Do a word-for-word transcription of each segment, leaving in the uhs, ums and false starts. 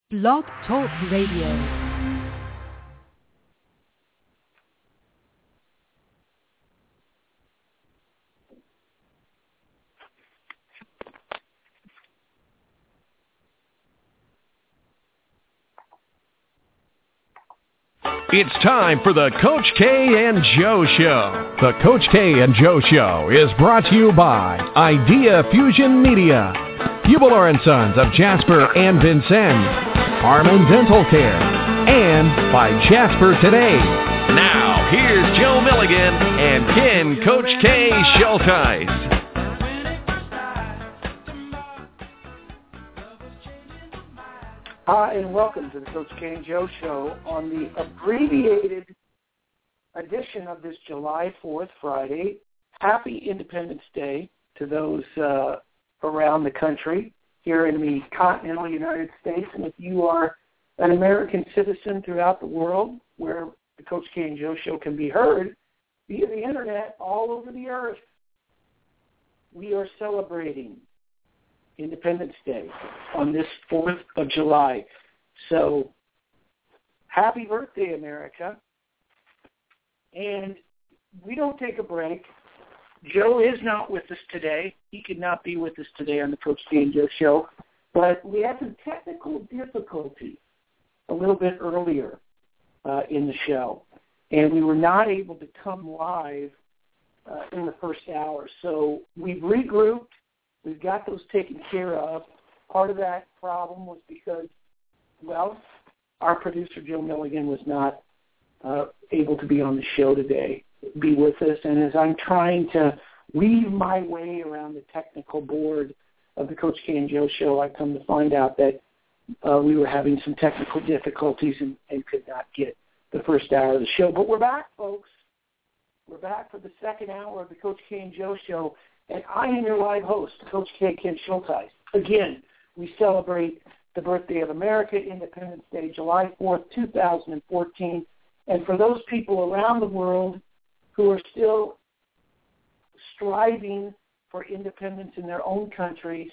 Blog Talk Radio. It's time for the Coach K and Joe Show. The Coach K and Joe Show is brought to you by Idea Fusion Media, Hubler and Sons of Jasper and Vincennes, Harmon Dental Care, and by Jasper Today. Now, here's Joe Milligan and Ken Coach K Schulteis. Hi, and welcome to the Coach K and Joe Show on the abbreviated edition of this July fourth, Friday. Happy Independence Day to those uh, around the country here in the continental United States. And if you are an American citizen throughout the world where the Coach K and Joe Show can be heard via the Internet all over the earth, we are celebrating Independence Day on this fourth of July. So, happy birthday, America. And we don't take a break. Joe is not with us today. He could not be with us today on the Coach K and Joe Show. But we had some technical difficulty a little bit earlier uh, in the show. And we were not able to come live uh, in the first hour. So we've regrouped. We've got those taken care of. Part of that problem was because, well, our producer, Joe Milligan, was not uh, able to be on the show today, be with us. And as I'm trying to weave my way around the technical board of the Coach K and Joe Show, I come to find out that uh, we were having some technical difficulties and, and could not get the first hour of the show. But we're back, folks. We're back for the second hour of the Coach K and Joe Show. And I am your live host, Coach K, Ken Schulteis. Again, we celebrate the birthday of America, Independence Day, July fourth, two thousand fourteen. And for those people around the world who are still striving for independence in their own countries,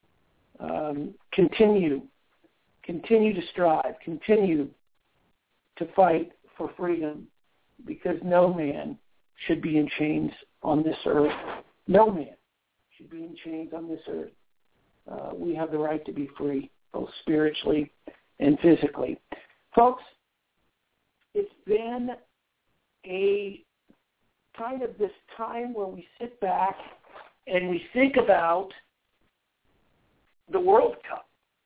um, continue, continue to strive, continue to fight for freedom, because no man should be in chains on this earth. No man should be in chains on this earth. Uh, we have the right to be free, both spiritually and physically. Folks, it's been a kind of this time where we sit back and we think about the World Cup.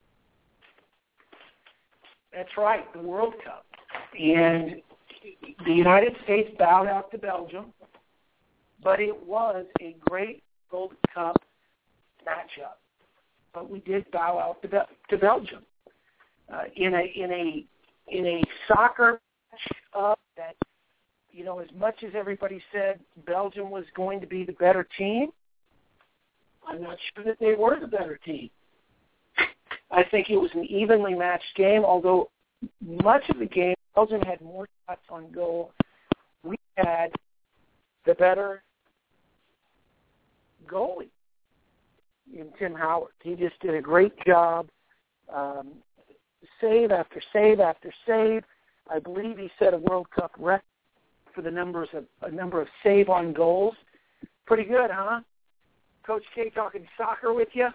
That's right, the World Cup. And the United States bowed out to Belgium. But it was a great Gold Cup matchup. But we did bow out to, Be- to Belgium uh, in a in a in a soccer matchup that, you know, as much as everybody said Belgium was going to be the better team, I'm not sure that they were the better team. I think it was an evenly matched game. Although much of the game, Belgium had more shots on goal. We had the better goalie in Tim Howard. He just did a great job, um, save after save after save. I believe he set a World Cup record for the numbers of a number of save on goals. Pretty good, huh? Coach K talking soccer with you.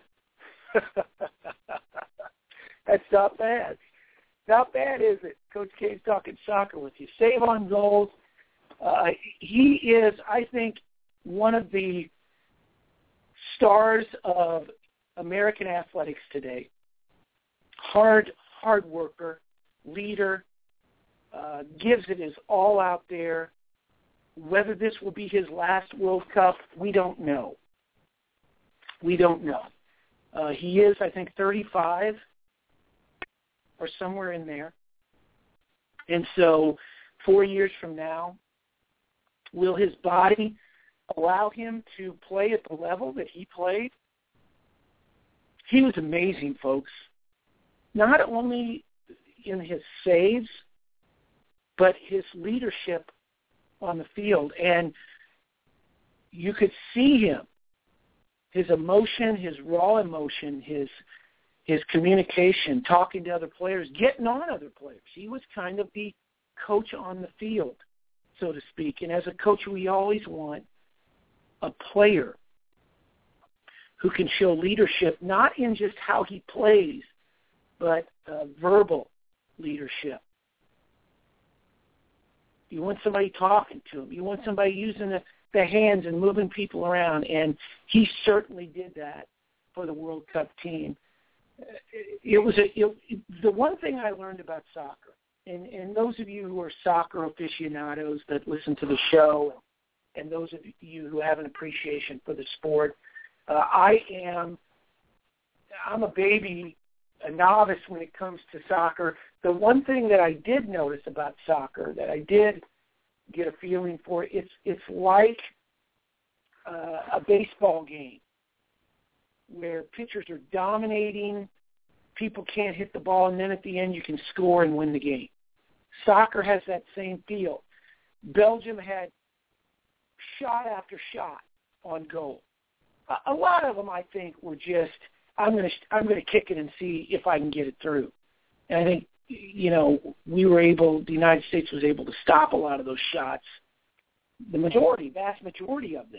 That's not bad. Not bad, is it? Coach K's talking soccer with you. Save on goals. Uh, he is, I think, one of the stars of American athletics today. Hard, hard worker, leader, uh, gives it his all out there. Whether this will be his last World Cup, we don't know. We don't know. Uh, he is, I think, thirty-five or somewhere in there. And so four years from now, will his body allow him to play at the level that he played? He was amazing, folks. Not only in his saves, but his leadership on the field. And you could see him, his emotion, his raw emotion, his his communication, talking to other players, getting on other players. He was kind of the coach on the field, so to speak. And as a coach, we always want a player who can show leadership, not in just how he plays, but uh, verbal leadership. You want somebody talking to him. You want somebody using the, the hands and moving people around, and he certainly did that for the World Cup team. It was a, it, the one thing I learned about soccer, and, and those of you who are soccer aficionados that listen to the show, and those of you who have an appreciation for the sport, uh, I am, I'm a baby, a novice when it comes to soccer. The one thing that I did notice about soccer, that I did get a feeling for, it's it's like uh, a baseball game where pitchers are dominating, people can't hit the ball, and then at the end you can score and win the game. Soccer has that same feel. Belgium had shot after shot on goal. A, a lot of them, I think, were just, I'm going to I'm going to kick it and see if I can get it through. And I think, you know, we were able, the United States was able to stop a lot of those shots, the majority, vast majority of them.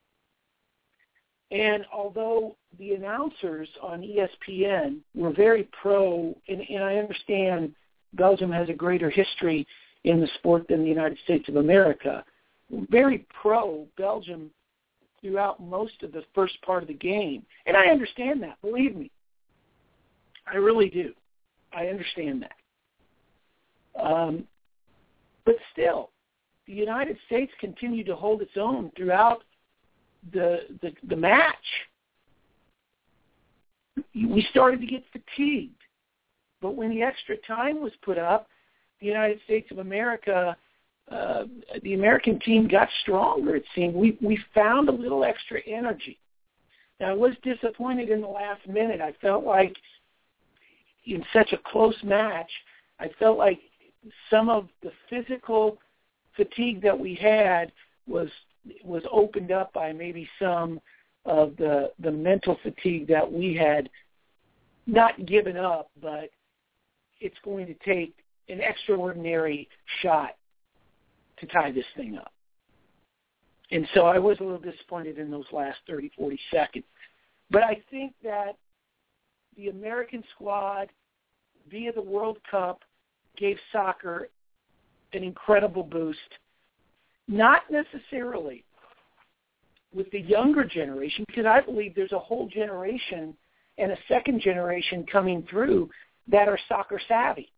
And although the announcers on E S P N were very pro, and, and I understand Belgium has a greater history in the sport than the United States of America, very pro Belgium throughout most of the first part of the game. And I understand that, believe me. I really do. I understand that. Um, but still, the United States continued to hold its own throughout the, the the match. We started to get fatigued. But when the extra time was put up, the United States of America, uh, the American team got stronger, it seemed. We, we found a little extra energy. Now, I was disappointed in the last minute. I felt like in such a close match, I felt like some of the physical fatigue that we had was was opened up by maybe some of the the mental fatigue that we had not given up, but it's going to take an extraordinary shot to tie this thing up. And so I was a little disappointed in those last thirty, forty seconds. But I think that the American squad, via the World Cup, gave soccer an incredible boost, not necessarily with the younger generation, because I believe there's a whole generation and a second generation coming through that are soccer savvy.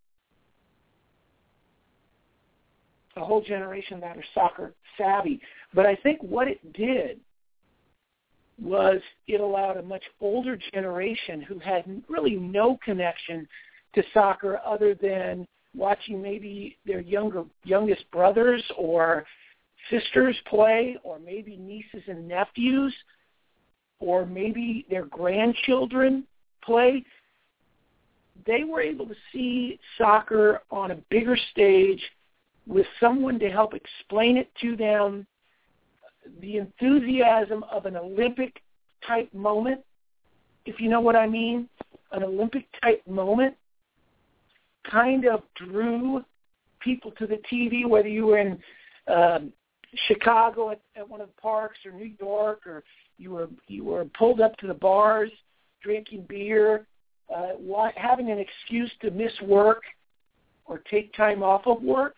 A whole generation that are soccer savvy. But I think what it did was it allowed a much older generation who had really no connection to soccer other than watching maybe their younger youngest brothers or sisters play, or maybe nieces and nephews, or maybe their grandchildren play. They were able to see soccer on a bigger stage with someone to help explain it to them, the enthusiasm of an Olympic-type moment, if you know what I mean, an Olympic-type moment, kind of drew people to the T V, whether you were in um, Chicago at, at one of the parks, or New York, or you were you were pulled up to the bars drinking beer, uh, having an excuse to miss work or take time off of work.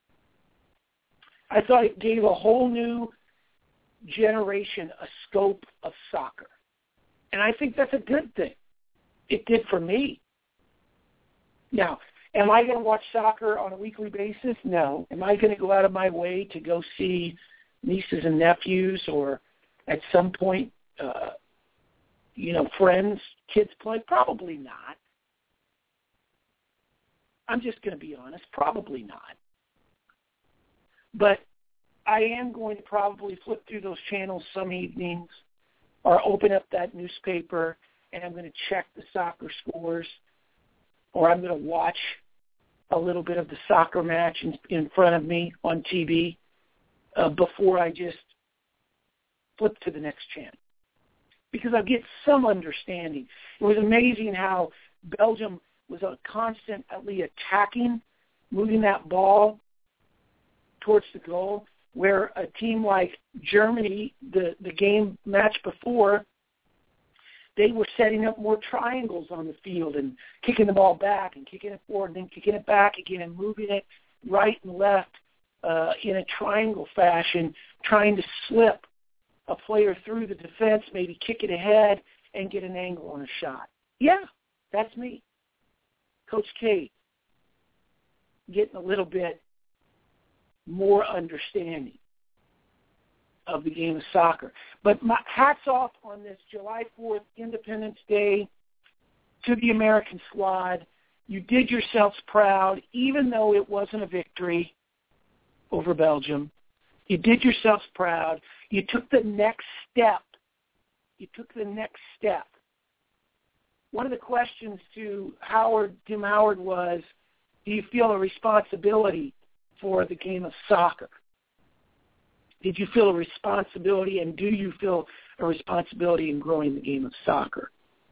I thought it gave a whole new generation a scope of soccer. And I think that's a good thing. It did for me. Now, am I going to watch soccer on a weekly basis? No. Am I going to go out of my way to go see nieces and nephews, or at some point, uh, you know, friends, kids play? Probably not. I'm just going to be honest. Probably not. But I am going to probably flip through those channels some evenings, or open up that newspaper, and I'm going to check the soccer scores, or I'm going to watch a little bit of the soccer match in, in front of me on T V uh, before I just flip to the next channel. because I get some understanding. It was amazing how Belgium was a constantly attacking, moving that ball towards the goal, where a team like Germany, the, the game match before, they were setting up more triangles on the field and kicking the ball back and kicking it forward and then kicking it back again and moving it right and left uh, in a triangle fashion, trying to slip a player through the defense, maybe kick it ahead and get an angle on a shot. Yeah, that's me. Coach K, getting a little bit more understanding of the game of soccer. But my hats off on this July fourth, Independence Day, to the American squad. You did yourselves proud, even though it wasn't a victory over Belgium. You did yourselves proud. You took the next step. You took the next step. One of the questions to Howard, Tim Howard, was, do you feel a responsibility for the game of soccer? Did you feel a responsibility, and do you feel a responsibility in growing the game of soccer?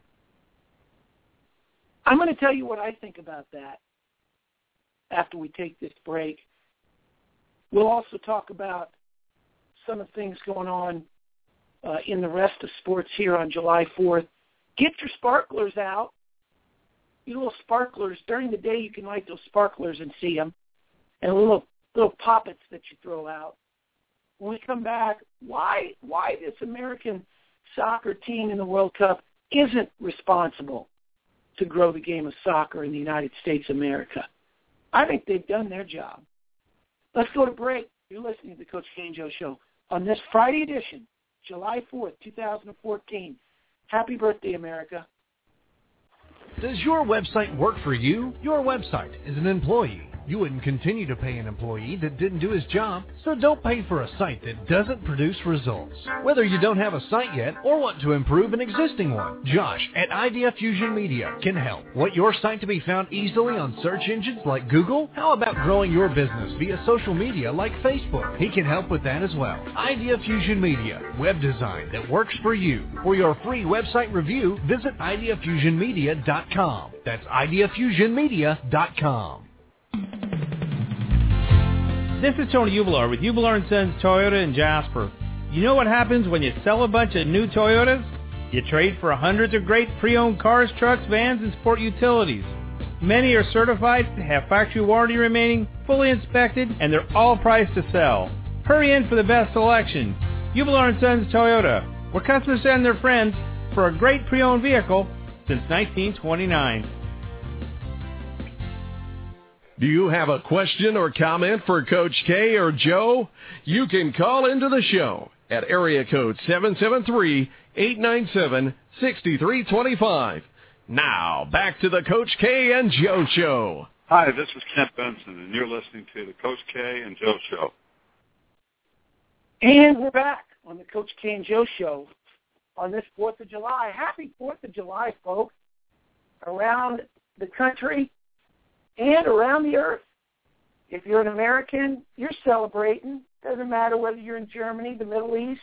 I'm going to tell you what I think about that after we take this break. We'll also talk about some of the things going on uh, in the rest of sports here on July fourth. Get your sparklers out. Your little sparklers. During the day, you can light those sparklers and see them, and little little poppets that you throw out. When we come back, why why this American soccer team in the World Cup isn't responsible to grow the game of soccer in the United States of America. I think they've done their job. Let's go to break. You're listening to the Coach K and Joe Show on this Friday edition, July fourth, twenty fourteen. Happy birthday, America. Does your website work for you? Your website is an employee. You wouldn't continue to pay an employee that didn't do his job, so don't pay for a site that doesn't produce results. Whether you don't have a site yet or want to improve an existing one, Josh at Idea Fusion Media can help. Want your site to be found easily on search engines like Google? How about growing your business via social media like Facebook? He can help with that as well. Idea Fusion Media, web design that works for you. For your free website review, visit idea fusion media dot com. That's idea fusion media dot com. This is Tony Ubelar with Ubelar and Sons Toyota in Jasper. You know what happens when you sell a bunch of new Toyotas? You trade for hundreds of great pre-owned cars, trucks, vans, and sport utilities. Many are certified, have factory warranty remaining, fully inspected, and they're all priced to sell. Hurry in for the best selection. Ubelar and Sons Toyota, where customers send their friends for a great pre-owned vehicle since nineteen twenty-nine. Do you have a question or comment for Coach K or Joe? You can call into the show at area code seven seven three, eight nine seven, six three two five. Now, back to the Coach K and Joe Show. Hi, this is Kent Benson, and you're listening to the Coach K and Joe Show. And we're back on the Coach K and Joe Show on this fourth of July. Happy fourth of July, folks, around the country and around the earth. If you're an American, you're celebrating. Doesn't matter whether you're in Germany, the Middle East,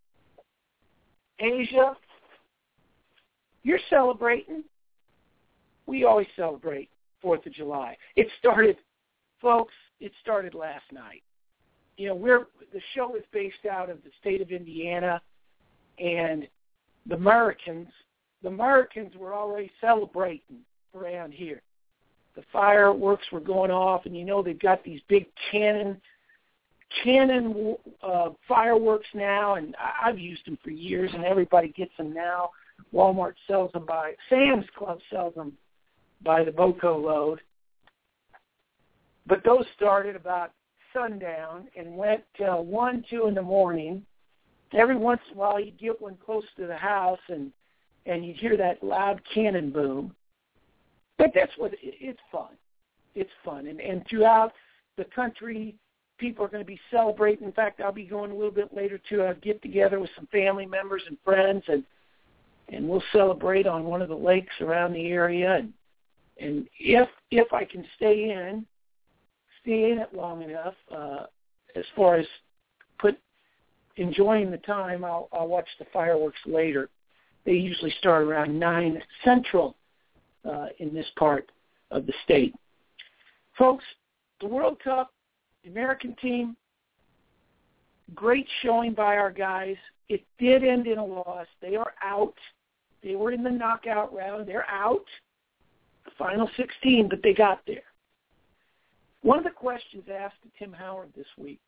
Asia. You're celebrating. We always celebrate fourth of July. It started, folks, it started last night. You know, we're the show is based out of the state of Indiana, and the Americans, the Americans were already celebrating around here. The fireworks were going off, and you know they've got these big cannon, cannon uh, fireworks now, and I've used them for years, and everybody gets them now. Walmart sells them by, Sam's Club sells them by the boatload load. But those started about sundown and went till one, two in the morning. Every once in a while you'd get one close to the house, and, and you'd hear that loud cannon boom. But that's what, it's fun. It's fun. And, and throughout the country, people are going to be celebrating. In fact, I'll be going a little bit later to a get-together with some family members and friends, and and we'll celebrate on one of the lakes around the area. And, and if if I can stay in, stay in it long enough, uh, as far as put enjoying the time, I'll, I'll watch the fireworks later. They usually start around nine Central uh, in this part of the state. Folks, the World Cup, the American team, great showing by our guys. It did end in a loss. They are out. They were in the knockout round. They're out. The final sixteen, but they got there. One of the questions asked to Tim Howard this week,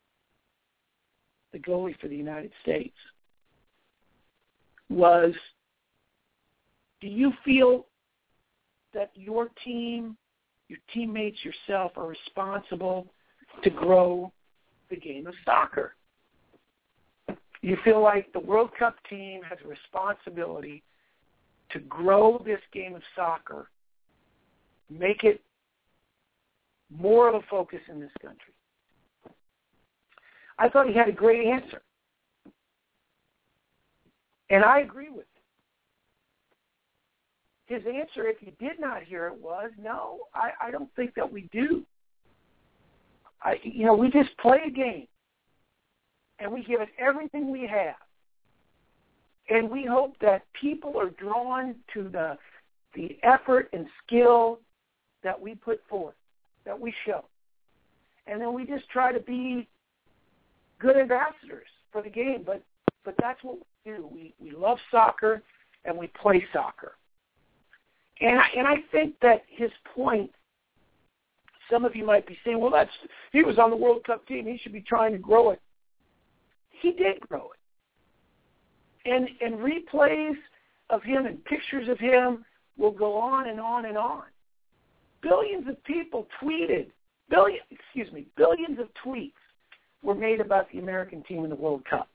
the goalie for the United States, was, do you feel that your team, your teammates, yourself are responsible to grow the game of soccer? You feel like the World Cup team has a responsibility to grow this game of soccer, make it more of a focus in this country? I thought he had a great answer. And I agree with him. His answer, if you did not hear it, was, no, I, I don't think that we do. I, you know, we just play a game, and we give it everything we have. And we hope that people are drawn to the the effort and skill that we put forth, that we show. And then we just try to be good ambassadors for the game. But but that's what we do. We we love soccer, and we play soccer. And I, and I think that his point, some of you might be saying, well, that's he was on the World Cup team. He should be trying to grow it. He did grow it. And and replays of him and pictures of him will go on and on and on. Billions of people tweeted, billion, excuse me, billions of tweets were made about the American team in the World Cup.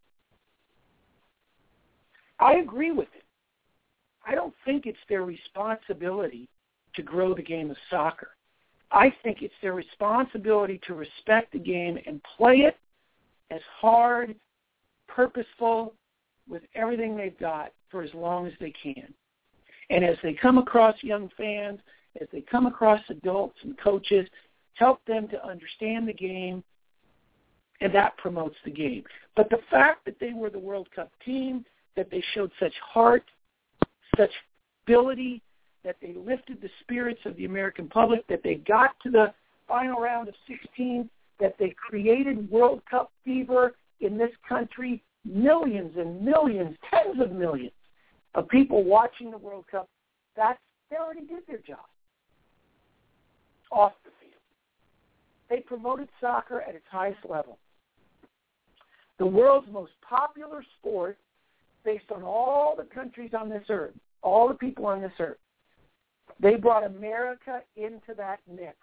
I agree with it. I don't think it's their responsibility to grow the game of soccer. I think it's their responsibility to respect the game and play it as hard, purposeful, with everything they've got for as long as they can. And as they come across young fans, as they come across adults and coaches, help them to understand the game, and that promotes the game. But the fact that they were the World Cup team, that they showed such heart, such ability, that they lifted the spirits of the American public, that they got to the final round of sixteen, that they created World Cup fever in this country, millions and millions, tens of millions of people watching the World Cup, that's, they already did their job off the field. They promoted soccer at its highest level. The world's most popular sport, based on all the countries on this earth, all the people on this earth, they brought America into that mix.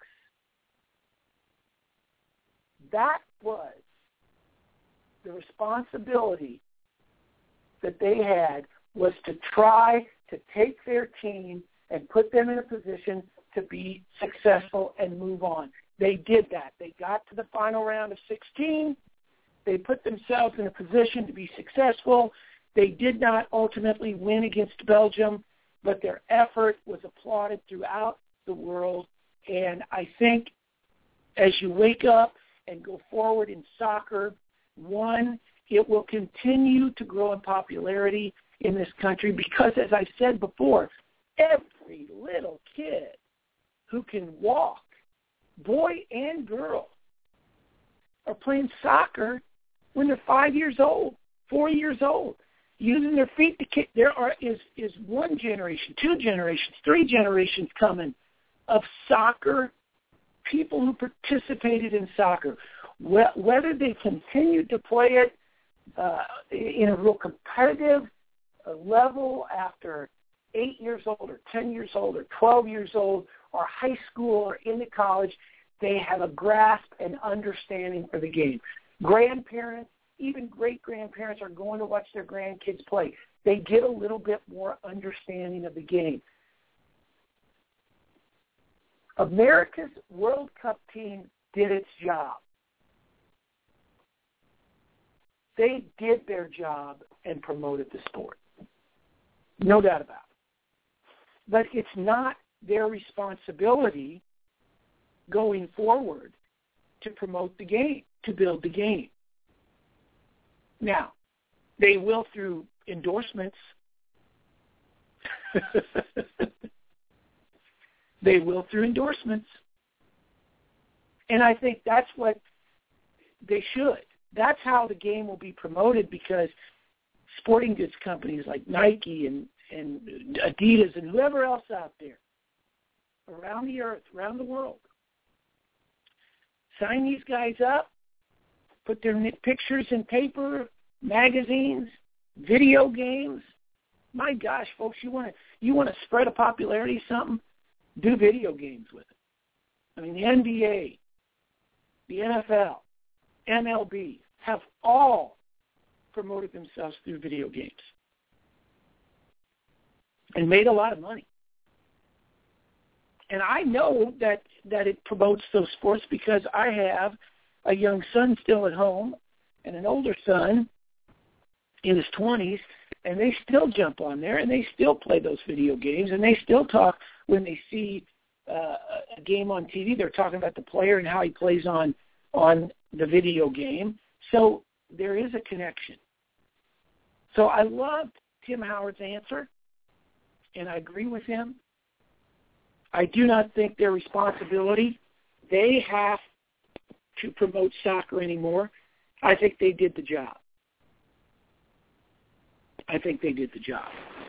That was the responsibility that they had, was to try to take their team and put them in a position to be successful and move on. They did that. They got to the final round of sixteen. They put themselves in a position to be successful. They did not ultimately win against Belgium, but their effort was applauded throughout the world. And I think as you wake up and go forward in soccer, one, it will continue to grow in popularity in this country because, as I said before, every little kid who can walk, boy and girl, are playing soccer when they're five years old, four years old, using their feet to kick. There are is is one generation, two generations, three generations coming of soccer, people who participated in soccer. Whether they continued to play it uh, in a real competitive level after eight years old or ten years old or twelve years old or high school or into college, they have a grasp and understanding for the game. Grandparents, even great-grandparents, are going to watch their grandkids play. They get a little bit more understanding of the game. America's World Cup team did its job. They did their job and promoted the sport. No doubt about it. But it's not their responsibility going forward to promote the game, to build the game. Now, they will through endorsements, They will through endorsements. And I think that's what they should. That's how the game will be promoted, because sporting goods companies like Nike and, and Adidas and whoever else out there around the earth, around the world, sign these guys up, put their pictures in paper, magazines, video games. My gosh, folks, you want to you want to spread a popularity of something? Do video games with it. I mean, the N B A, the N F L, M L B have all promoted themselves through video games and made a lot of money. And I know that, that it promotes those sports because I have a young son still at home and an older son in his twenties, and they still jump on there, and they still play those video games, and they still talk when they see uh, a game on T V. They're talking about the player and how he plays on on the video game. So there is a connection. So I loved Tim Howard's answer, and I agree with him. I do not think their responsibility, they have to promote soccer anymore. I think they did the job. I think they did the job.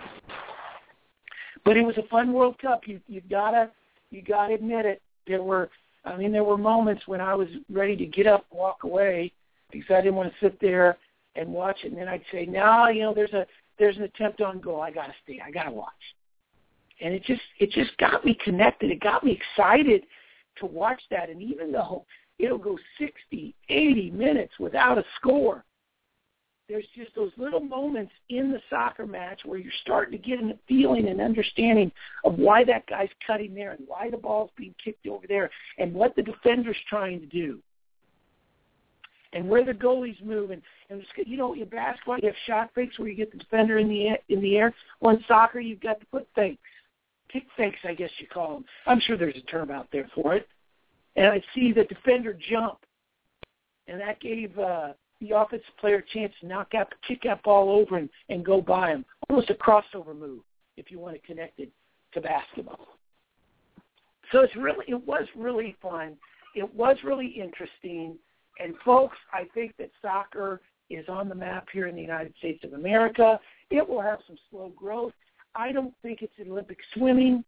But it was a fun World Cup. You you gotta you gotta admit it. There were I mean there were moments when I was ready to get up and walk away because I didn't want to sit there and watch it. And then I'd say, no, you know, there's a there's an attempt on goal. I gotta stay. I gotta watch. And it just it just got me connected. It got me excited to watch that. And even though it'll go sixty, eighty minutes without a score, there's just those little moments in the soccer match where you're starting to get a feeling and understanding of why that guy's cutting there and why the ball's being kicked over there and what the defender's trying to do and where the goalies move. And, and you know, in basketball, you have shot fakes where you get the defender in the in the air. Well, in soccer, you've got to put fakes. Kick fakes, I guess you call them. I'm sure there's a term out there for it. And I see the defender jump, and that gave uh, the offensive player a chance to knock out, kick that ball over and, and go by him. Almost a crossover move, if you want to connect it to basketball. So it's really, it was really fun. It was really interesting. And, folks, I think that soccer is on the map here in the United States of America. It will have some slow growth. I don't think it's Olympic swimming.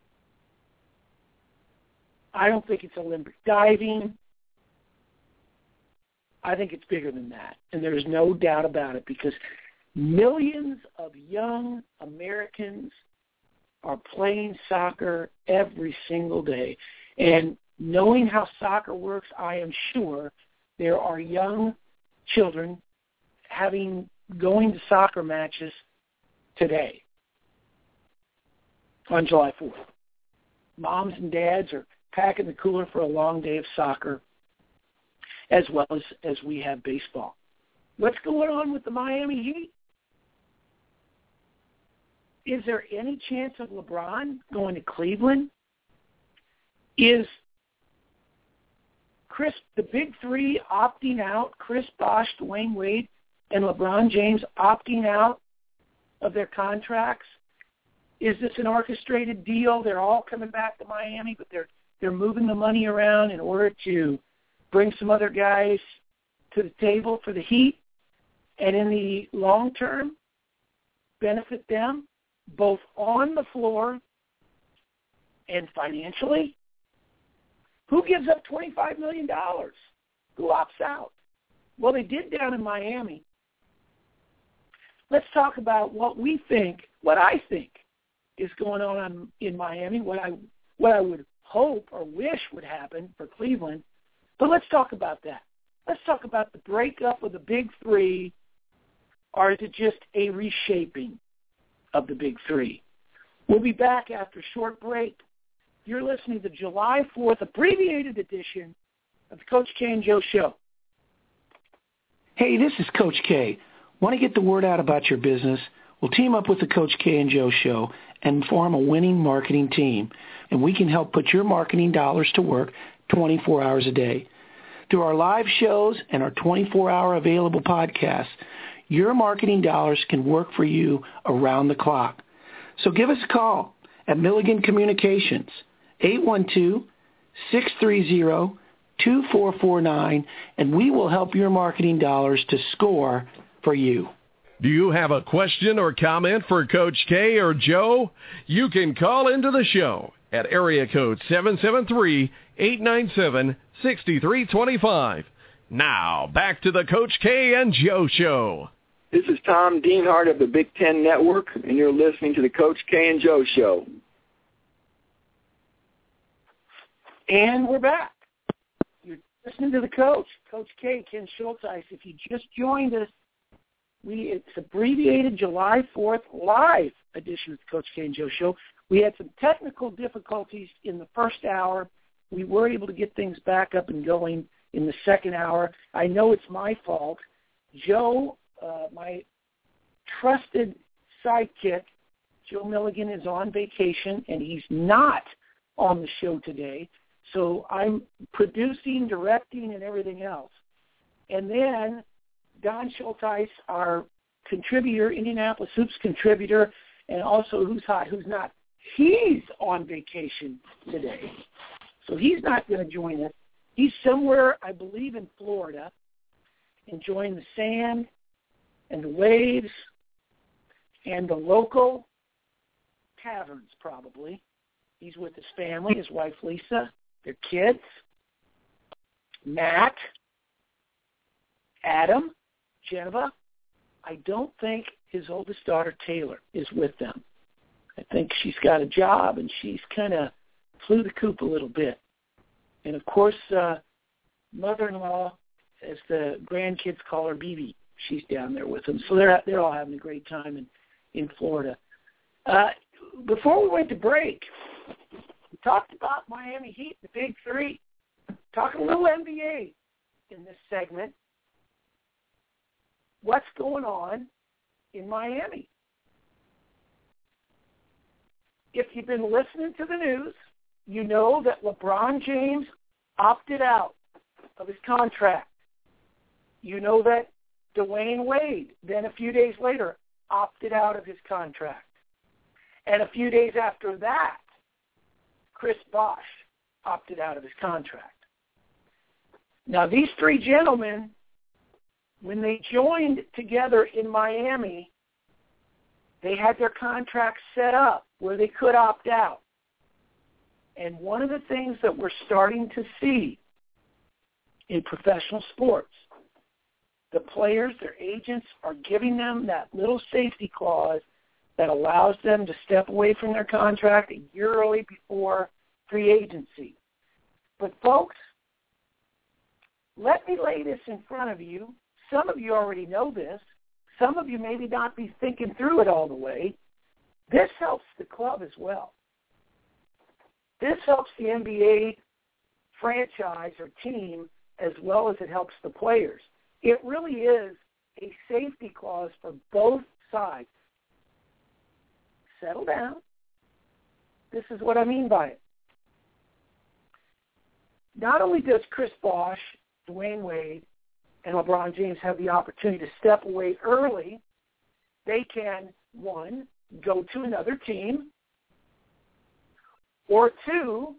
I don't think it's Olympic diving. I think it's bigger than that, and there's no doubt about it, because millions of young Americans are playing soccer every single day. And knowing how soccer works, I am sure there are young children having going to soccer matches today on July fourth. Moms and dads are packing the cooler for a long day of soccer, as well as, as we have baseball. What's going on with the Miami Heat? Is there any chance of LeBron going to Cleveland? Is Chris, the big three, opting out, Chris Bosh, Dwayne Wade, and LeBron James opting out of their contracts? Is this an orchestrated deal? They're all coming back to Miami, but they're they're moving the money around in order to bring some other guys to the table for the Heat, and in the long term, benefit them both on the floor and financially. Who gives up twenty-five million dollars? Who opts out? Well, they did down in Miami. Let's talk about what we think, what I think is going on in Miami, what I what I would hope or wish would happen for Cleveland. But let's talk about that. Let's talk about the breakup of the big three, or is it just a reshaping of the big three? We'll be back after a short break. You're listening to the July fourth abbreviated edition of the Coach K and Joe Show. Hey, this is Coach K. Want to get the word out about your business? We'll team up with the Coach K and Joe Show and form a winning marketing team, and we can help put your marketing dollars to work twenty-four hours a day. Through our live shows and our twenty-four hour available podcasts, your marketing dollars can work for you around the clock. So give us a call at Milligan Communications, eight one two, six three zero, two four four nine, and we will help your marketing dollars to score for you. Do you have a question or comment for Coach K or Joe? You can call into the show at area code seven seven three, eight nine seven, six three two five. Now, back to the Coach K and Joe Show. This is Tom Dienhart of the Big Ten Network, and you're listening to the Coach K and Joe Show. And we're back. You're listening to the coach, Coach K, Ken Schulteis. If you just joined us, we it's abbreviated July fourth live edition of the Coach K and Joe Show. We had some technical difficulties in the first hour. We were able to get things back up and going in the second hour. I know it's my fault. Joe, uh, my trusted sidekick, Joe Milligan, is on vacation, and he's not on the show today. So I'm producing, directing, and everything else. And then Don Schulteis, our contributor, Indianapolis Hoops contributor, and also Who's Hot, Who's Not, he's on vacation today. So he's not going to join us. He's somewhere, I believe, in Florida, enjoying the sand and the waves and the local taverns, probably. He's with his family, his wife, Lisa, their kids, Matt, Adam, Geneva. I don't think his oldest daughter, Taylor, is with them. I think she's got a job, and she's kind of flew the coop a little bit. And, of course, uh, mother-in-law, as the grandkids call her, B B, she's down there with them. So they're they're all having a great time in, in Florida. Uh, before we went to break, we talked about Miami Heat, the Big Three. Talking a little N B A in this segment. What's going on in Miami? If you've been listening to the news, you know that LeBron James opted out of his contract. You know that Dwayne Wade, then a few days later, opted out of his contract. And a few days after that, Chris Bosh opted out of his contract. Now, these three gentlemen, when they joined together in Miami, they had their contracts set up where they could opt out. And one of the things that we're starting to see in professional sports, the players, their agents, are giving them that little safety clause that allows them to step away from their contract a year early before free agency. But, folks, let me lay this in front of you. Some of you already know this. Some of you maybe not be thinking through it all the way. This helps the club as well. This helps the N B A franchise or team as well as it helps the players. It really is a safety clause for both sides. Settle down. This is what I mean by it. Not only does Chris Bosh, Dwayne Wade, and LeBron James have the opportunity to step away early, they can, one, go to another team, or two,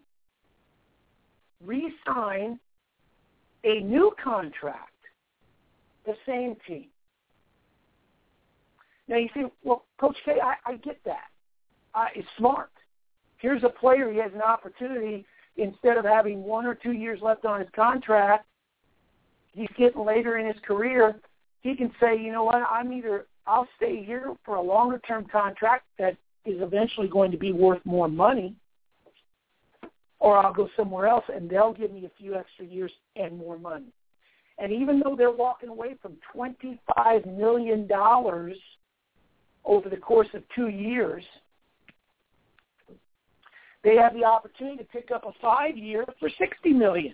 re-sign a new contract, the same team. Now you say, well, Coach K, I, I get that. Uh, it's smart. Here's a player, he has an opportunity, instead of having one or two years left on his contract, he's getting later in his career, he can say, you know what, I'm either, I'll stay here for a longer-term contract that is eventually going to be worth more money, or I'll go somewhere else, and they'll give me a few extra years and more money. And even though they're walking away from twenty-five million dollars over the course of two years, they have the opportunity to pick up a five-year for sixty million dollars.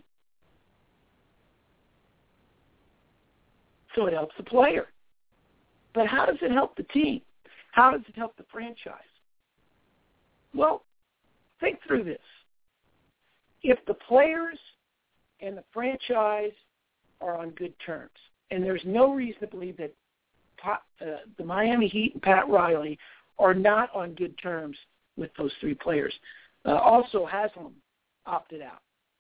So it helps the player. But how does it help the team? How does it help the franchise? Well, think through this. If the players and the franchise are on good terms, and there's no reason to believe that uh, the Miami Heat and Pat Riley are not on good terms with those three players. Uh, also, Haslam opted out.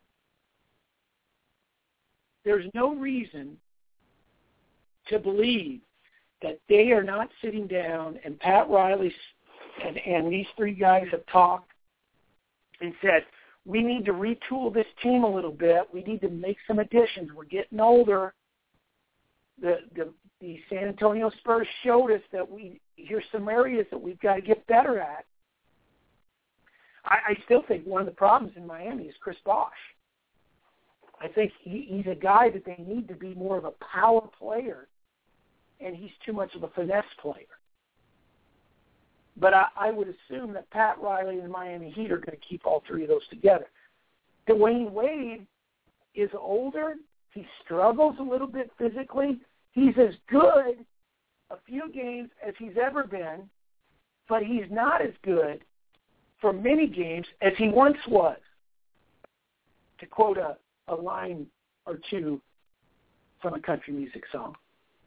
There's no reason to believe that they are not sitting down and Pat Riley and, and these three guys have talked and said, we need to retool this team a little bit. We need to make some additions. We're getting older. The, the, the San Antonio Spurs showed us that we here's some areas that we've got to get better at. I, I still think one of the problems in Miami is Chris Bosh. I think he, he's a guy that they need to be more of a power player, and he's too much of a finesse player. But I, I would assume that Pat Riley and the Miami Heat are going to keep all three of those together. Dwayne Wade is older. He struggles a little bit physically. He's as good a few games as he's ever been, but he's not as good for many games as he once was, to quote a, a line or two from a country music song.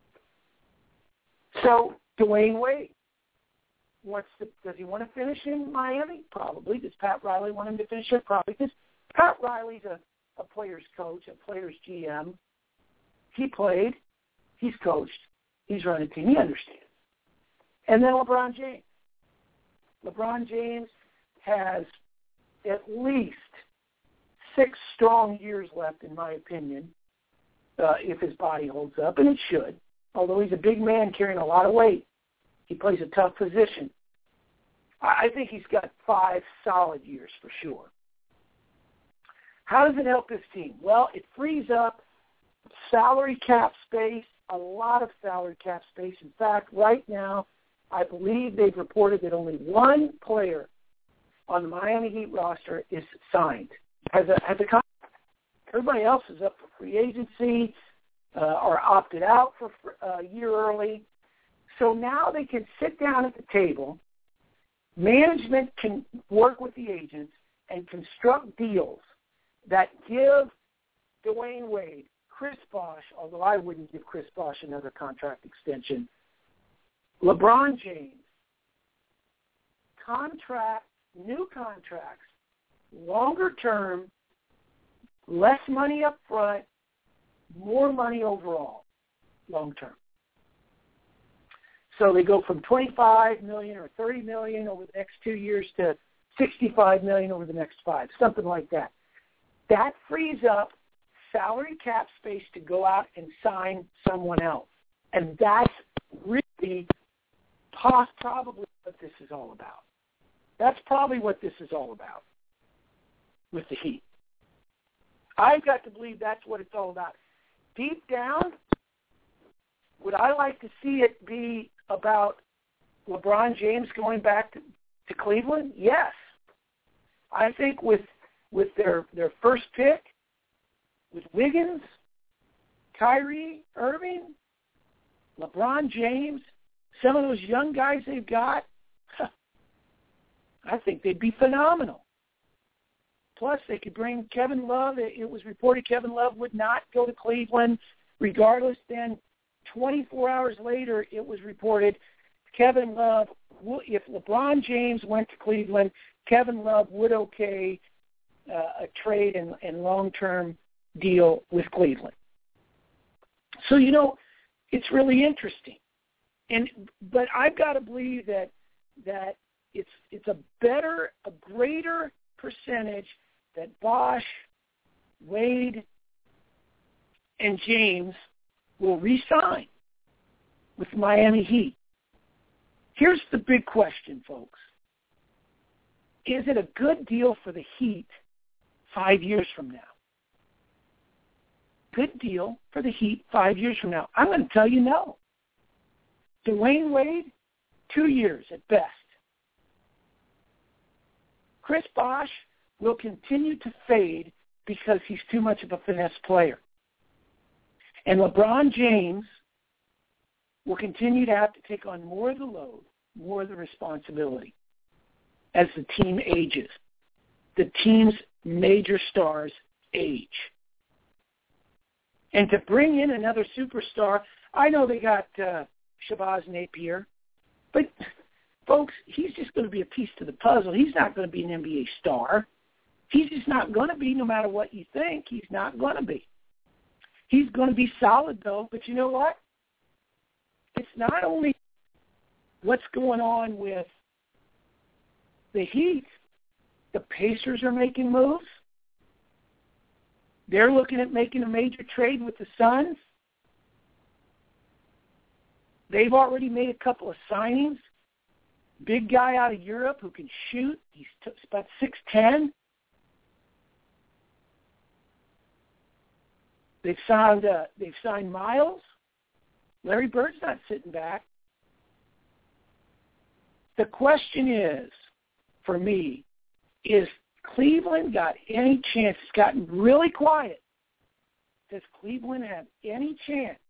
So Dwayne Wade, wants to, does he want to finish in Miami? Probably. Does Pat Riley want him to finish it? Probably. Because Pat Riley's a, a player's coach, a player's G M. He played. He's coached. He's run a team. He understands. And then LeBron James. LeBron James has at least six strong years left, in my opinion, uh, if his body holds up, and it should. Although he's a big man carrying a lot of weight, he plays a tough position. I think he's got five solid years for sure. How does it help this team? Well, it frees up salary cap space, a lot of salary cap space. In fact, right now, I believe they've reported that only one player on the Miami Heat roster is signed, has a, has a contract. Everybody else is up for free agency uh, or opted out for a year early. So now they can sit down at the table. Management can work with the agents and construct deals that give Dwayne Wade, Chris Bosh, although I wouldn't give Chris Bosh another contract extension, LeBron James, contract, new contracts, longer term, less money up front, more money overall, long term. So they go from twenty-five million dollars or thirty million dollars over the next two years to sixty-five million dollars over the next five, something like that. That frees up salary cap space to go out and sign someone else. And that's really probably what this is all about. That's probably what this is all about with the Heat. I've got to believe that's what it's all about. Deep down, would I like to see it be about LeBron James going back to, to Cleveland? Yes. I think with with their, their first pick, with Wiggins, Kyrie Irving, LeBron James, some of those young guys they've got, I think they'd be phenomenal. Plus, they could bring Kevin Love. It was reported Kevin Love would not go to Cleveland regardless. Then twenty-four hours later, it was reported Kevin Love, if LeBron James went to Cleveland, Kevin Love would okay uh, a trade and, and long-term deal with Cleveland. So, you know, it's really interesting. And but I've got to believe that that it's it's a better, a greater percentage that Bosh, Wade, and James will re-sign with Miami Heat. Here's the big question, folks. Is it a good deal for the Heat five years from now? Good deal for the Heat five years from now? I'm going to tell you no. Dwayne Wade, two years at best. Chris Bosh will continue to fade because he's too much of a finesse player. And LeBron James will continue to have to take on more of the load, more of the responsibility as the team ages. The team's major stars age. And to bring in another superstar, I know they got uh, Shabazz Napier, but folks, he's just going to be a piece to the puzzle. He's not going to be an N B A star. He's just not going to be, no matter what you think. He's not going to be. He's going to be solid, though. But you know what? It's not only what's going on with the Heat. The Pacers are making moves. They're looking at making a major trade with the Suns. They've already made a couple of signings. Big guy out of Europe who can shoot. He's t- about six ten. They've signed. Uh, they've signed Miles. Larry Bird's not sitting back. The question is, for me, is Cleveland got any chance? It's gotten really quiet. Does Cleveland have any chance?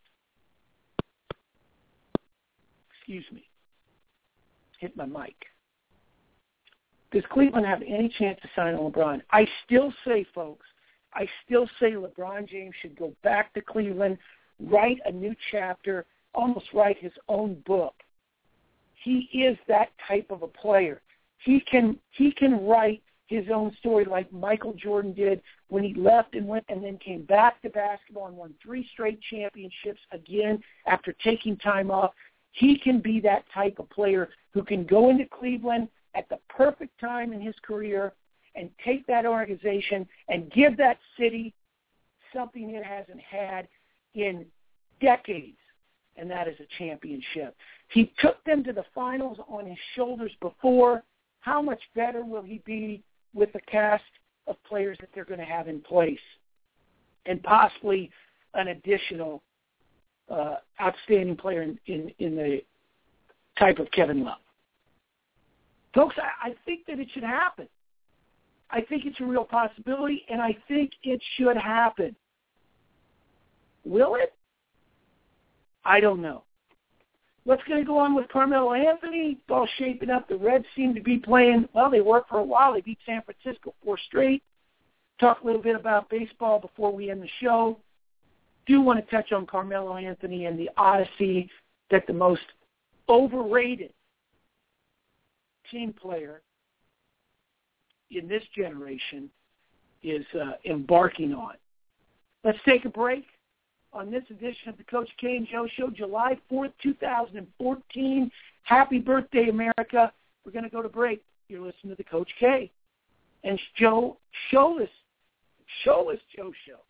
Excuse me. Hit my mic. Does Cleveland have any chance to sign on LeBron? I still say, folks, I still say LeBron James should go back to Cleveland, write a new chapter, almost write his own book. He is that type of a player. He can he can write his own story like Michael Jordan did when he left and went and then came back to basketball and won three straight championships again after taking time off. He can be that type of player who can go into Cleveland at the perfect time in his career and take that organization and give that city something it hasn't had in decades, and that is a championship. He took them to the finals on his shoulders before. How much better will he be with the cast of players that they're going to have in place, and possibly an additional uh, outstanding player in, in, in the type of Kevin Love? Folks, I, I think that it should happen. I think it's a real possibility, and I think it should happen. Will it? I don't know. What's going to go on with Carmelo Anthony? Ball shaping up. The Reds seem to be playing, well, they worked for a while. They beat San Francisco four straight. Talk a little bit about baseball before we end the show. Do want to touch on Carmelo Anthony and the odyssey that the most overrated team player in this generation is uh, embarking on. Let's take a break on this edition of the Coach K and Joe Show, July fourth, twenty fourteen. Happy birthday, America. We're going to go to break. You're listening to the Coach K and Joe Showless, Showless Joe Show.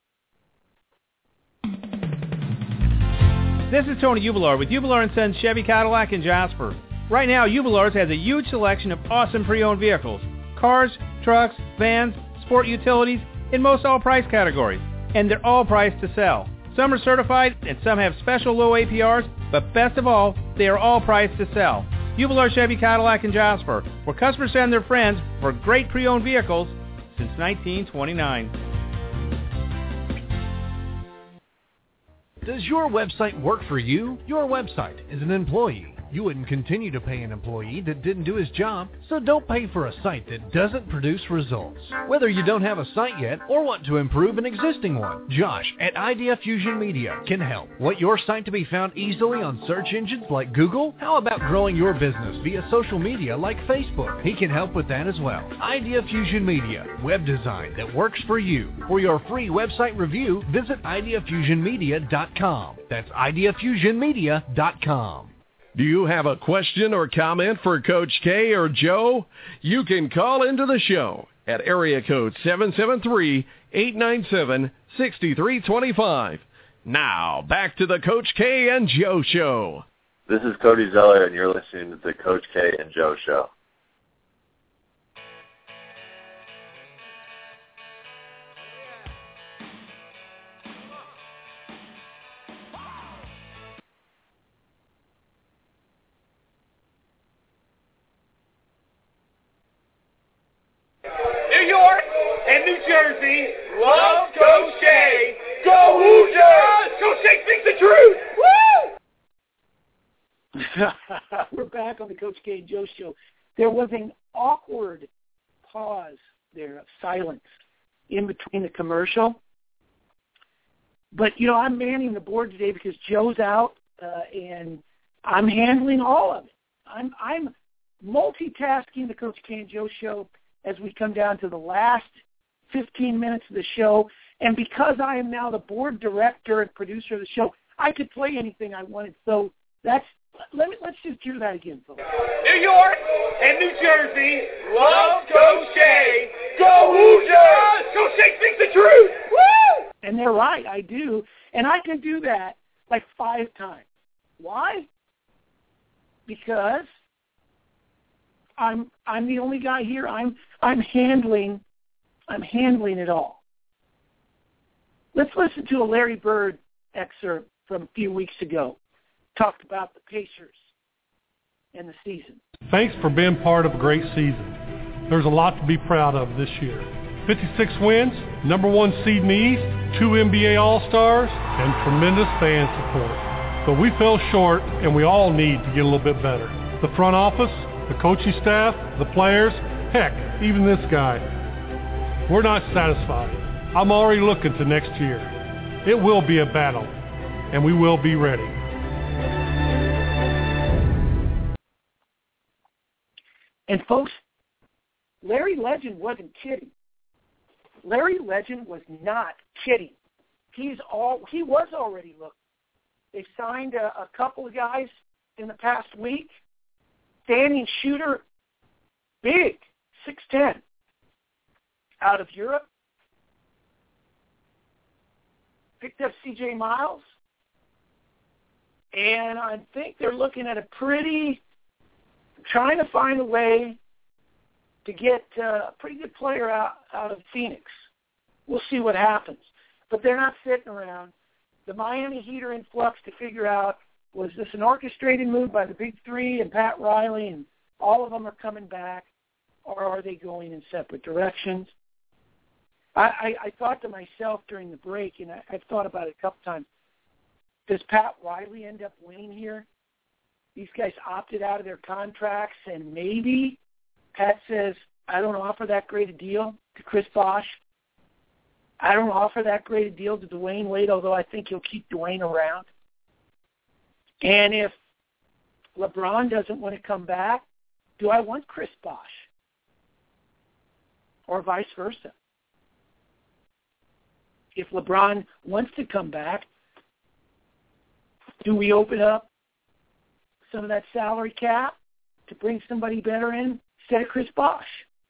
This is Tony Ubelar with Ubelar and Sons Chevy Cadillac in Jasper. Right now, Ubelar's has a huge selection of awesome pre-owned vehicles. Cars, trucks, vans, sport utilities, in most all price categories. And they're all priced to sell. Some are certified and some have special low A P Rs, but best of all, they are all priced to sell. Ubelar Chevy Cadillac in Jasper, where customers send their friends for great pre-owned vehicles since nineteen twenty-nine. Does your website work for you? Your website is an employee. You wouldn't continue to pay an employee that didn't do his job, so don't pay for a site that doesn't produce results. Whether you don't have a site yet or want to improve an existing one, Josh at Idea Fusion Media can help. Want your site to be found easily on search engines like Google? How about growing your business via social media like Facebook? He can help with that as well. Idea Fusion Media, web design that works for you. For your free website review, visit idea fusion media dot com. That's idea fusion media dot com. Do you have a question or comment for Coach K or Joe? You can call into the show at area code seven seven three, eight nine seven, six three two five. Now, back to the Coach K and Joe Show. This is Cody Zeller, and you're listening to the Coach K and Joe Show. Jersey, love Coach K. Go Hoosiers! Coach K speaks the truth! Woo! We're back on the Coach K and Joe Show. There was an awkward pause there of silence in between the commercial. But, you know, I'm manning the board today because Joe's out, uh, and I'm handling all of it. I'm I'm multitasking the Coach K and Joe Show as we come down to the last fifteen minutes of the show. And because I am now the board director and producer of the show, I could play anything I wanted. So that's let me let's just hear that again, folks. New York and New Jersey love Coach K. Go Hoosiers! Coach K speaks the truth! Woo! And they're right, I do. And I can do that like five times. Why? Because I'm I'm the only guy here. I'm I'm handling I'm handling it all. Let's listen to a Larry Bird excerpt from a few weeks ago. Talked about the Pacers and the season. Thanks for being part of a great season. There's a lot to be proud of this year. fifty-six wins, number one seed in the East, two N B A All-Stars, and tremendous fan support. But we fell short, and we all need to get a little bit better. The front office, the coaching staff, the players, heck, even this guy. We're not satisfied. I'm already looking to next year. It will be a battle, and we will be ready. And folks, Larry Legend wasn't kidding. Larry Legend was not kidding. He's all he was already looking. They signed a, a couple of guys in the past week. Standing shooter, big, six ten, out of Europe. Picked up C J Miles. And I think they're looking at a pretty, trying to find a way to get uh, a pretty good player out, out of Phoenix. We'll see what happens. But they're not sitting around. The Miami Heat are in flux to figure out, was this an orchestrated move by the Big Three and Pat Riley and all of them are coming back, or are they going in separate directions? I, I, I thought to myself during the break, and I, I've thought about it a couple times, does Pat Riley end up winning here? These guys opted out of their contracts, and maybe Pat says, I don't offer that great a deal to Chris Bosh. I don't offer that great a deal to Dwayne Wade, although I think he'll keep Dwayne around. And if LeBron doesn't want to come back, do I want Chris Bosh? Or vice versa. If LeBron wants to come back, do we open up some of that salary cap to bring somebody better in instead of Chris Bosh?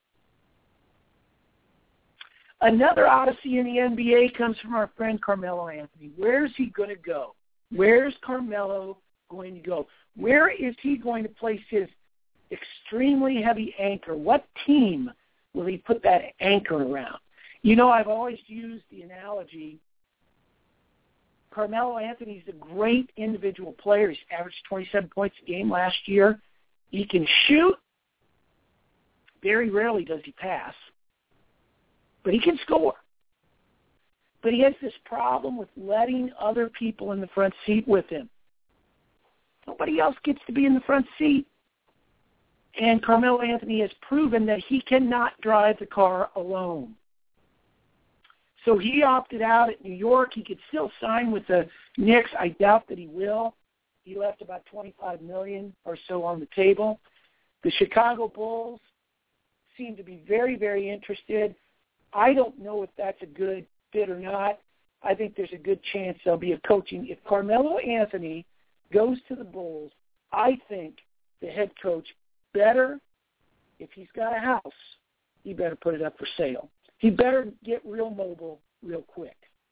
Another odyssey in the N B A comes from our friend Carmelo Anthony. Where's he going to go? Where's Carmelo going to go? Where is he going to place his extremely heavy anchor? What team will he put that anchor around? You know, I've always used the analogy, Carmelo Anthony's a great individual player. He's averaged twenty-seven points a game last year. He can shoot. Very rarely does he pass. But he can score. But he has this problem with letting other people in the front seat with him. Nobody else gets to be in the front seat. And Carmelo Anthony has proven that he cannot drive the car alone. So he opted out at New York. He could still sign with the Knicks. I doubt that he will. He left about twenty-five million dollars or so on the table. The Chicago Bulls seem to be very, very interested. I don't know if that's a good fit or not. I think there's a good chance there'll be a coaching. If Carmelo Anthony goes to the Bulls, I think the head coach better, if he's got a house, he better put it up for sale. He better get real mobile real quick.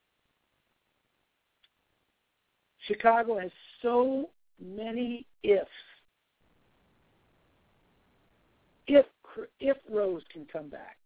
Chicago has so many ifs. If if Rose can come back.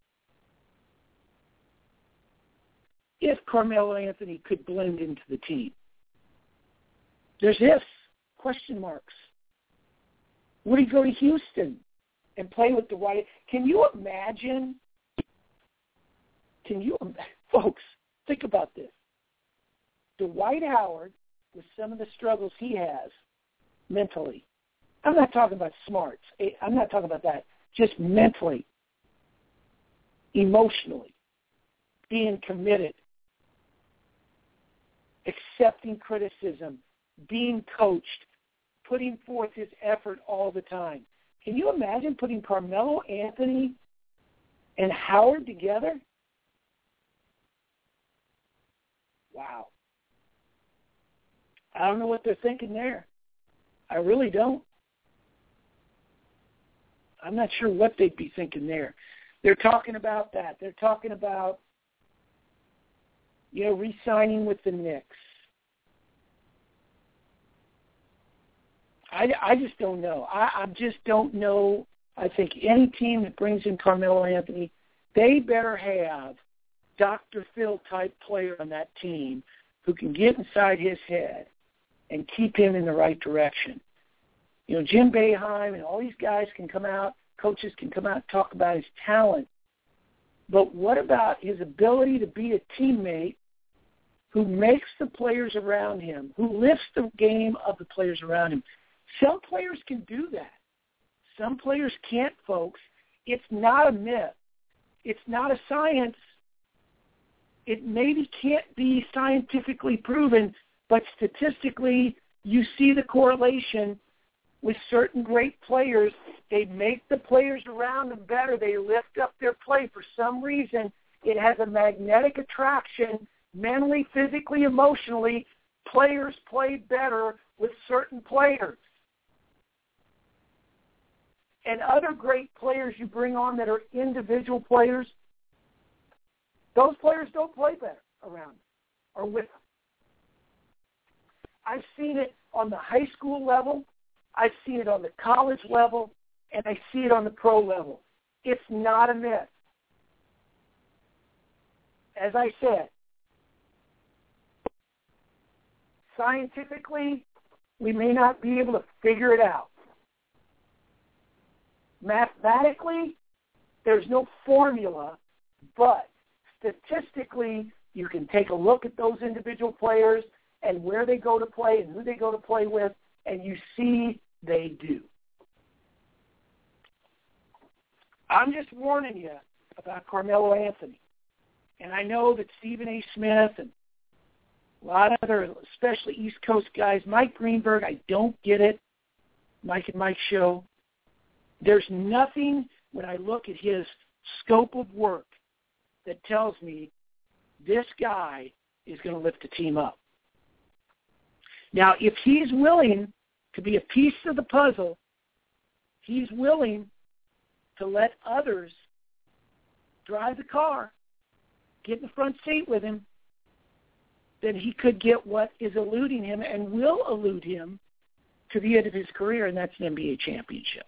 If Carmelo Anthony could blend into the team. There's ifs, question marks. Would he go to Houston and play with the White? Can you imagine? Can you, folks, think about this. Dwight Howard, with some of the struggles he has mentally, I'm not talking about smarts. I'm not talking about that. Just mentally, emotionally, being committed, accepting criticism, being coached, putting forth his effort all the time. Can you imagine putting Carmelo Anthony and Howard together? Wow. I don't know what they're thinking there. I really don't. I'm not sure what they'd be thinking there. They're talking about that. They're talking about, you know, re-signing with the Knicks. I, I just don't know. I, I just don't know. I think any team that brings in Carmelo Anthony, they better have Doctor Phil-type player on that team who can get inside his head and keep him in the right direction. You know, Jim Boeheim and all these guys can come out, coaches can come out and talk about his talent. But what about his ability to be a teammate who makes the players around him, who lifts the game of the players around him? Some players can do that. Some players can't, folks. It's not a myth. It's not a science. It maybe can't be scientifically proven, but statistically you see the correlation with certain great players. They make the players around them better. They lift up their play. For some reason, it has a magnetic attraction, mentally, physically, emotionally. Players play better with certain players. And other great players you bring on that are individual players, those players don't play better around them or with them. I've seen it on the high school level. I've seen it on the college level, and I see it on the pro level. It's not a myth. As I said, scientifically, we may not be able to figure it out. Mathematically, there's no formula, but statistically, you can take a look at those individual players and where they go to play and who they go to play with, and you see they do. I'm just warning you about Carmelo Anthony. And I know that Stephen A. Smith and a lot of other, especially East Coast guys, Mike Greenberg, I don't get it, Mike and Mike show. There's nothing when I look at his scope of work that tells me this guy is going to lift the team up. Now, if he's willing to be a piece of the puzzle, he's willing to let others drive the car, get in the front seat with him, then he could get what is eluding him and will elude him to the end of his career, and that's an N B A championship.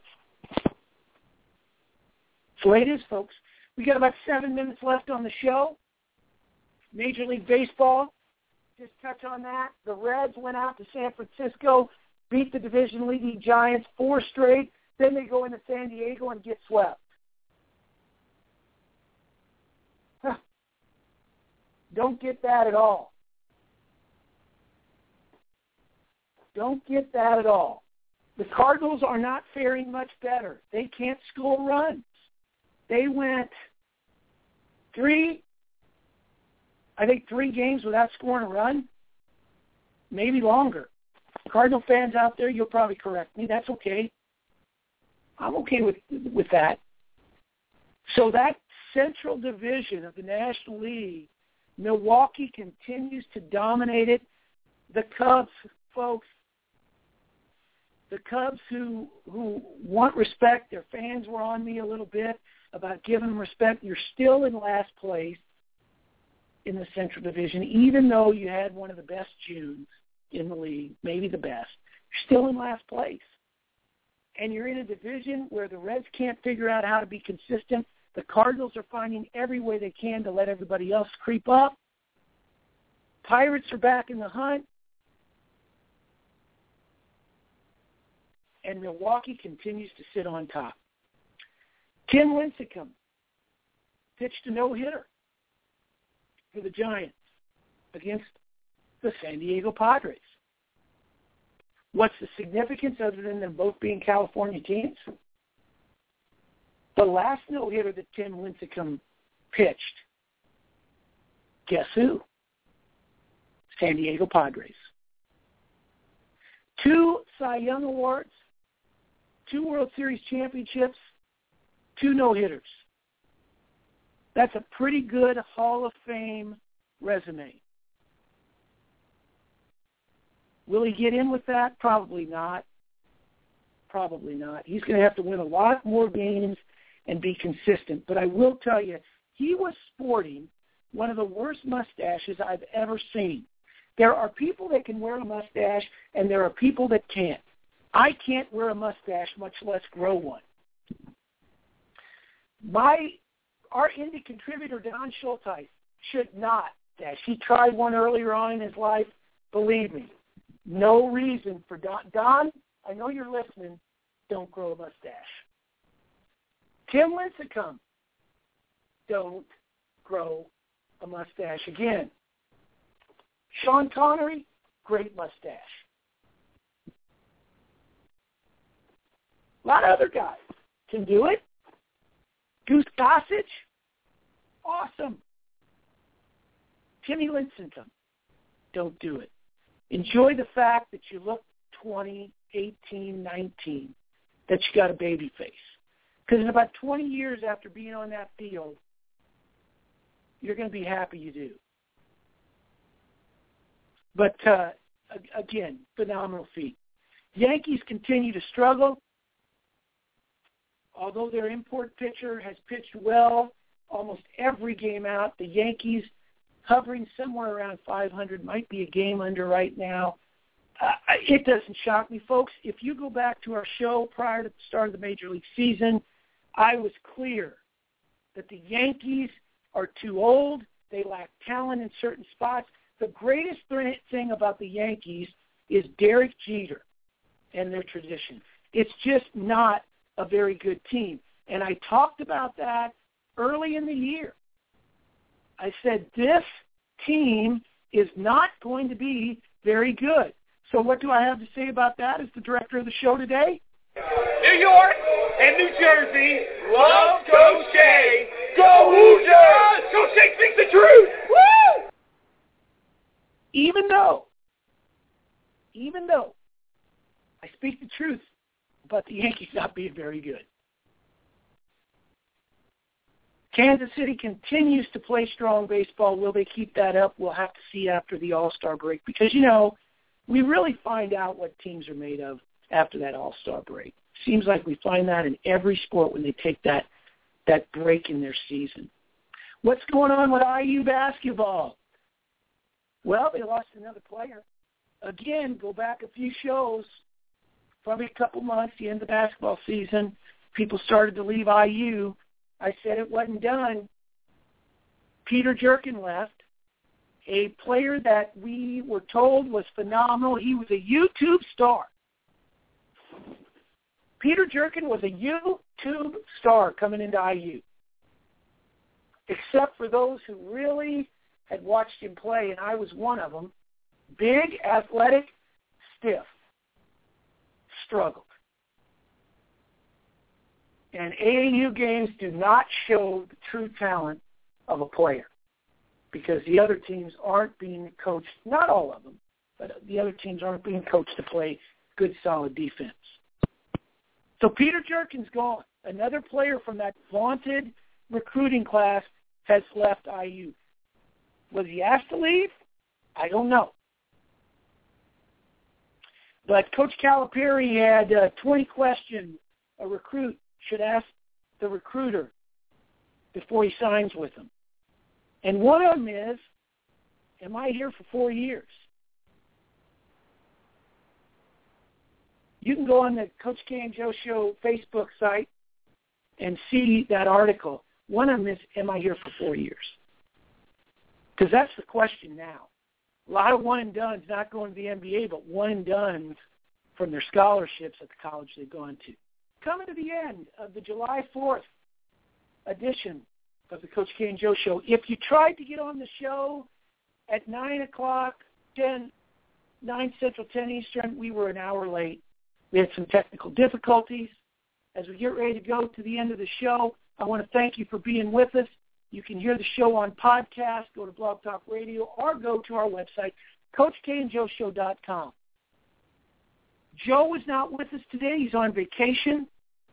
So the way it is, folks. We got about seven minutes left on the show. Major League Baseball, just touch on that. The Reds went out to San Francisco, beat the division-leading Giants four straight. Then they go into San Diego and get swept. Huh. Don't get that at all. Don't get that at all. The Cardinals are not faring much better. They can't score runs. They went three, I think three games without scoring a run, maybe longer. Cardinal fans out there, you'll probably correct me. That's okay. I'm okay with with that. So that Central Division of the National League, Milwaukee continues to dominate it. The Cubs, folks, the Cubs who who want respect, their fans were on me a little bit about giving them respect. You're still in last place in the Central Division, even though you had one of the best Junes in the league, maybe the best. You're still in last place. And you're in a division where the Reds can't figure out how to be consistent. The Cardinals are finding every way they can to let everybody else creep up. Pirates are back in the hunt. And Milwaukee continues to sit on top. Tim Lincecum pitched a no-hitter for the Giants against the San Diego Padres. What's the significance other than them both being California teams? The last no-hitter that Tim Lincecum pitched, guess who? San Diego Padres. Two Cy Young Awards, two World Series championships, two no-hitters. That's a pretty good Hall of Fame resume. Will he get in with that? Probably not. Probably not. He's going to have to win a lot more games and be consistent. But I will tell you, he was sporting one of the worst mustaches I've ever seen. There are people that can wear a mustache, and there are people that can't. I can't wear a mustache, much less grow one. My, our indie contributor, Don Schulteis, should not dash. He tried one earlier on in his life. Believe me, no reason for Don. Don, I know you're listening. Don't grow a mustache. Tim Lincecum, don't grow a mustache again. Sean Connery, great mustache. A lot of other guys can do it. Goose Gossage, awesome. Timmy Lincecum, don't do it. Enjoy the fact that you look twenty, eighteen, nineteen, that you got a baby face. Because in about twenty years after being on that field, you're going to be happy you do. But, uh, again, phenomenal feat. Yankees continue to struggle. Although their import pitcher has pitched well almost every game out, the Yankees hovering somewhere around five hundred, might be a game under right now. Uh, it doesn't shock me, folks. If you go back to our show prior to the start of the Major League season, I was clear that the Yankees are too old. They lack talent in certain spots. The greatest thing about the Yankees is Derek Jeter and their tradition. It's just not a very good team. And I talked about that early in the year. I said, this team is not going to be very good. So what do I have to say about that as the director of the show today? New York and New Jersey love Coach K. Go Hoosiers! Coach K speaks the truth! Woo! Even though, even though I speak the truth about the Yankees not being very good. Kansas City continues to play strong baseball. Will they keep that up? We'll have to see after the All-Star break because, you know, we really find out what teams are made of after that All-Star break. Seems like we find that in every sport when they take that, that break in their season. What's going on with I U basketball? Well, they lost another player. Again, go back a few shows, probably a couple months, the end of the basketball season, people started to leave I U. I said it wasn't done. Peter Jerkin left, a player that we were told was phenomenal. He was a YouTube star. Peter Jerkin was a YouTube star coming into I U, except for those who really had watched him play, and I was one of them. Big, athletic, stiff, struggled. And A A U games do not show the true talent of a player because the other teams aren't being coached, not all of them, but the other teams aren't being coached to play good, solid defense. So Peter Jerkin's gone. Another player from that vaunted recruiting class has left I U. Was he asked to leave? I don't know. But Coach Calipari had uh, twenty questions a recruit should ask the recruiter before he signs with them. And one of them is, am I here for four years? You can go on the Coach K and Joe Show Facebook site and see that article. One of them is, am I here for four years? Because that's the question now. A lot of one-and-dones not going to the N B A, but one-and-dones from their scholarships at the college they've gone to. Coming to the end of the July fourth edition of the Coach K and Joe Show. If you tried to get on the show at nine o'clock, ten, nine Central, ten Eastern, we were an hour late. We had some technical difficulties. As we get ready to go to the end of the show, I want to thank you for being with us. You can hear the show on podcast, go to Blog Talk Radio, or go to our website, coach k and joe show dot com. Joe is not with us today. He's on vacation.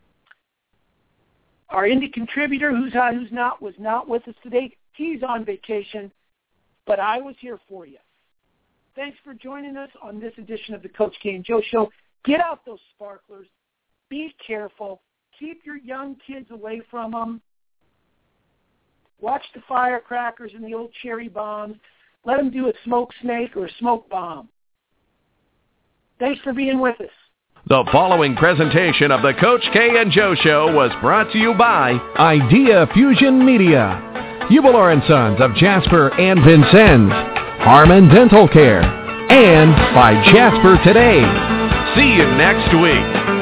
Our indie contributor, who's uh, who's not was not with us today. He's on vacation, but I was here for you. Thanks for joining us on this edition of the Coach K and Joe Show. Get out those sparklers. Be careful. Keep your young kids away from them. Watch the firecrackers and the old cherry bombs. Let them do a smoke snake or a smoke bomb. Thanks for being with us. The following presentation of the Coach K and Joe Show was brought to you by Idea Fusion Media, Hubler and Sons of Jasper and Vincennes, Harmon Dental Care, and by Jasper Today. See you next week.